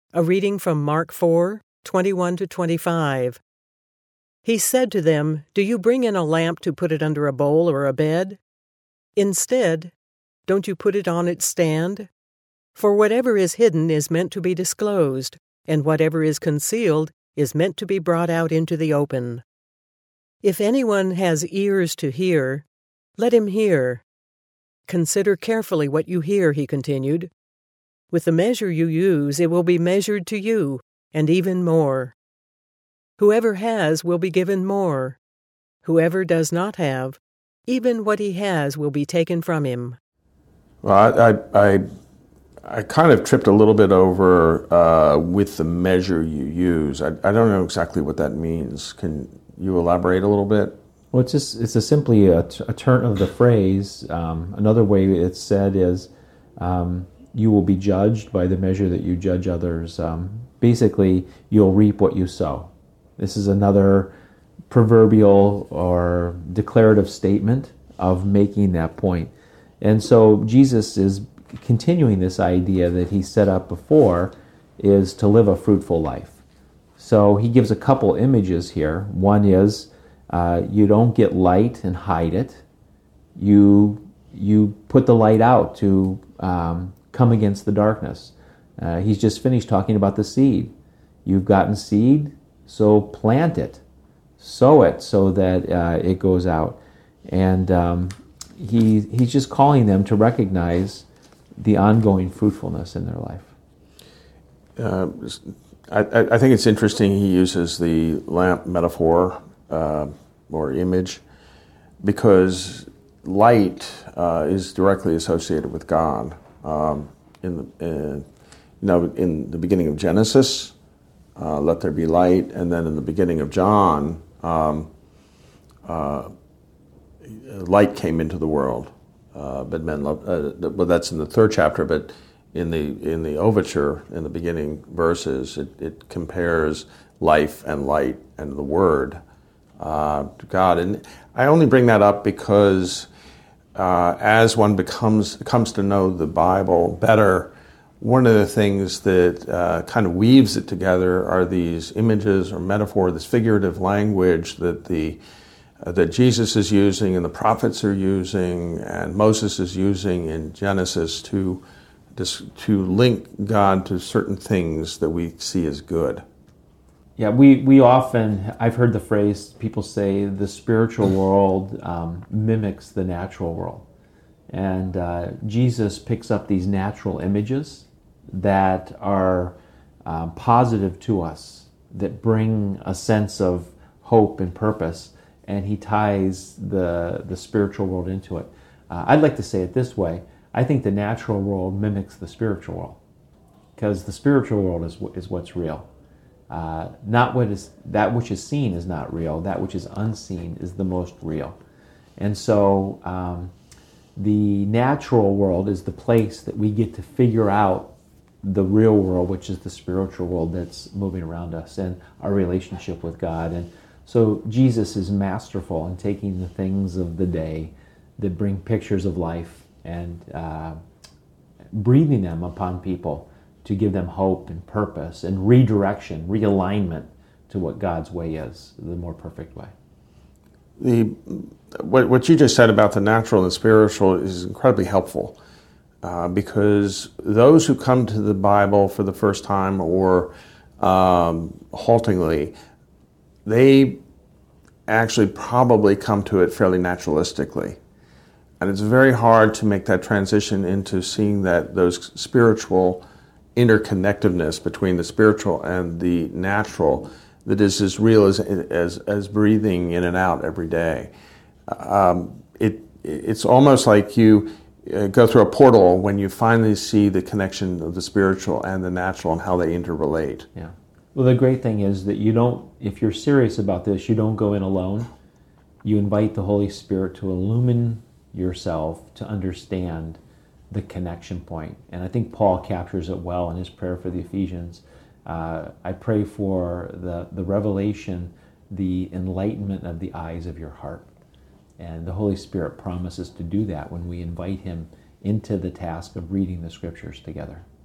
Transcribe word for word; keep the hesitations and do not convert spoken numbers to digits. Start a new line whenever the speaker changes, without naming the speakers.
A reading from Mark four, twenty-one to twenty-five. He said to them, "Do you bring in a lamp to put it under a bowl or a bed? Instead, don't you put it on its stand? For whatever is hidden is meant to be disclosed, and whatever is concealed is meant to be brought out into the open. If anyone has ears to hear, let him hear. Consider carefully what you hear," he continued. "With the measure you use, it will be measured to you, and even more. Whoever has will be given more. Whoever does not have, even what he has will be taken from him."
Well, I I, I, I kind of tripped a little bit over uh, with the measure you use. I, I don't know exactly what that means. Can you elaborate a little bit?
Well, it's just it's a simply a, a turn of the phrase. Um, another way it's said is, um, you will be judged by the measure that you judge others. Um, basically, you'll reap what you sow. This is another proverbial or declarative statement of making that point. And so Jesus is continuing this idea that he set up before, is to live a fruitful life. So he gives a couple images here. One is uh, you don't get light and hide it. You you put the light out to um, come against the darkness. Uh, he's just finished talking about the seed. You've gotten seed, so plant it, sow it so that uh, it goes out. And um, he he's just calling them to recognize the ongoing fruitfulness in their life.
Uh, I, I think it's interesting he uses the lamp metaphor uh, or image because light uh, is directly associated with God. Um, in the uh, you know in the beginning of Genesis, uh, let there be light, and then in the beginning of John, um, uh, light came into the world. Uh, but men love. Uh, well, that's in the third chapter. But in the in the overture, in the beginning verses, it, it compares life and light and the Word uh, to God. And I only bring that up because uh, as one becomes comes to know the Bible better, one of the things that uh, kind of weaves it together are these images or metaphor, this figurative language that the Uh, that Jesus is using and the prophets are using and Moses is using in Genesis to, to link God to certain things that we see as good.
Yeah, we, we often, I've heard the phrase, people say the spiritual world um, mimics the natural world. And uh, Jesus picks up these natural images that are um, positive to us, that bring a sense of hope and purpose, and he ties the the spiritual world into it. Uh, I'd like to say it this way. I think the natural world mimics the spiritual world, because the spiritual world is is what's real. Uh, not what is that which is seen is not real. That which is unseen is the most real. And so um, the natural world is the place that we get to figure out the real world, which is the spiritual world that's moving around us and our relationship with God. And so Jesus is masterful in taking the things of the day that bring pictures of life and uh, breathing them upon people to give them hope and purpose and redirection, realignment to what God's way is, the more perfect way.
The what, what you just said about the natural and the spiritual is incredibly helpful uh, because those who come to the Bible for the first time or um, haltingly, they actually probably come to it fairly naturalistically. And it's very hard to make that transition into seeing that those spiritual interconnectedness between the spiritual and the natural that is as real as as, as breathing in and out every day. Um, it It's almost like you uh, go through a portal when you finally see the connection of the spiritual and the natural and how they interrelate.
Yeah. Well, the great thing is that you don't, if you're serious about this, you don't go in alone. You invite the Holy Spirit to illumine yourself to understand the connection point. And I think Paul captures it well in his prayer for the Ephesians. Uh, I pray for the, the revelation, the enlightenment of the eyes of your heart. And the Holy Spirit promises to do that when we invite him into the task of reading the Scriptures together.